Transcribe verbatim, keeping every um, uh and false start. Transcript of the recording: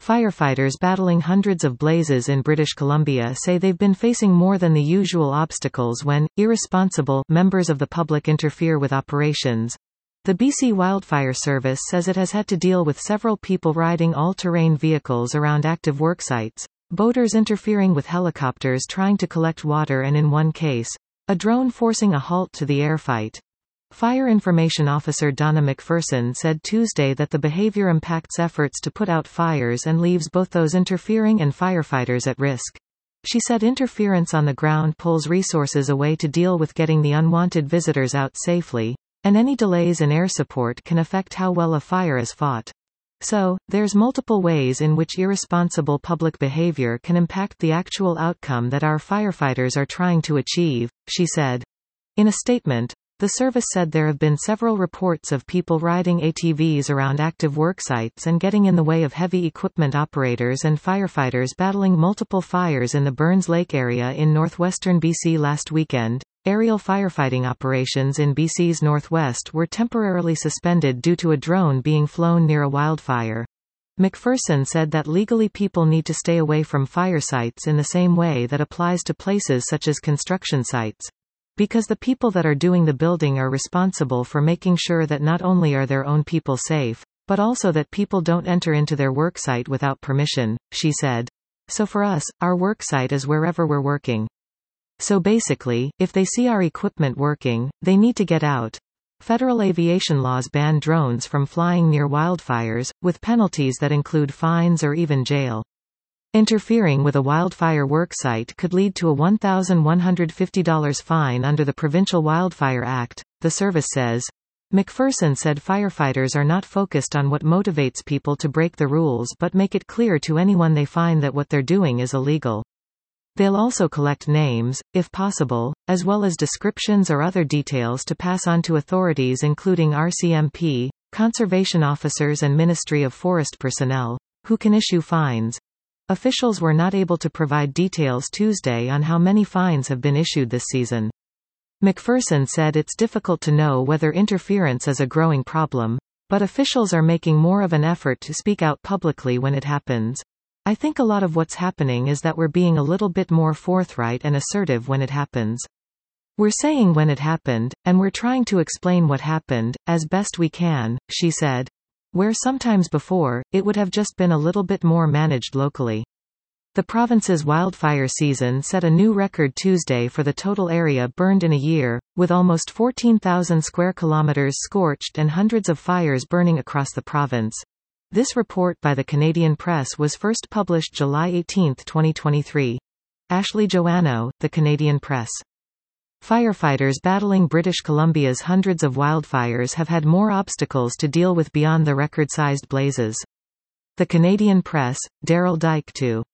Firefighters battling hundreds of blazes in British Columbia say they've been facing more than the usual obstacles when irresponsible members of the public interfere with operations. The B C Wildfire Service says it has had to deal with several people riding all-terrain vehicles around active worksites, boaters interfering with helicopters trying to collect water, and in one case, a drone forcing a halt to the air fight. Fire Information Officer Donna McPherson said Tuesday that the behavior impacts efforts to put out fires and leaves both those interfering and firefighters at risk. She said interference on the ground pulls resources away to deal with getting the unwanted visitors out safely, and any delays in air support can affect how well a fire is fought. So, there's multiple ways in which irresponsible public behavior can impact the actual outcome that our firefighters are trying to achieve, she said. In a statement, the service said there have been several reports of people riding A T Vs around active worksites and getting in the way of heavy equipment operators and firefighters battling multiple fires in the Burns Lake area in northwestern B C last weekend. Aerial firefighting operations in B C's northwest were temporarily suspended due to a drone being flown near a wildfire. McPherson said that legally people need to stay away from fire sites in the same way that applies to places such as construction sites. Because the people that are doing the building are responsible for making sure that not only are their own people safe, but also that people don't enter into their worksite without permission, she said. So for us, our worksite is wherever we're working. So basically, if they see our equipment working, they need to get out. Federal aviation laws ban drones from flying near wildfires, with penalties that include fines or even jail. Interfering with a wildfire worksite could lead to a one thousand one hundred fifty dollars fine under the Provincial Wildfire Act, the service says. McPherson said firefighters are not focused on what motivates people to break the rules but make it clear to anyone they find that what they're doing is illegal. They'll also collect names, if possible, as well as descriptions or other details to pass on to authorities including R C M P, conservation officers and Ministry of Forest personnel, who can issue fines. Officials were not able to provide details Tuesday on how many fines have been issued this season. McPherson said it's difficult to know whether interference is a growing problem, but officials are making more of an effort to speak out publicly when it happens. I think a lot of what's happening is that we're being a little bit more forthright and assertive when it happens. We're saying when it happened, and we're trying to explain what happened, as best we can, she said. Where sometimes before, it would have just been a little bit more managed locally. The province's wildfire season set a new record Tuesday for the total area burned in a year, with almost fourteen thousand square kilometers scorched and hundreds of fires burning across the province. This report by the Canadian Press was first published July eighteenth twenty twenty-three. Ashley Joannou, The Canadian Press. Firefighters battling British Columbia's hundreds of wildfires have had more obstacles to deal with beyond the record-sized blazes. The Canadian Press, Daryl Dyke two.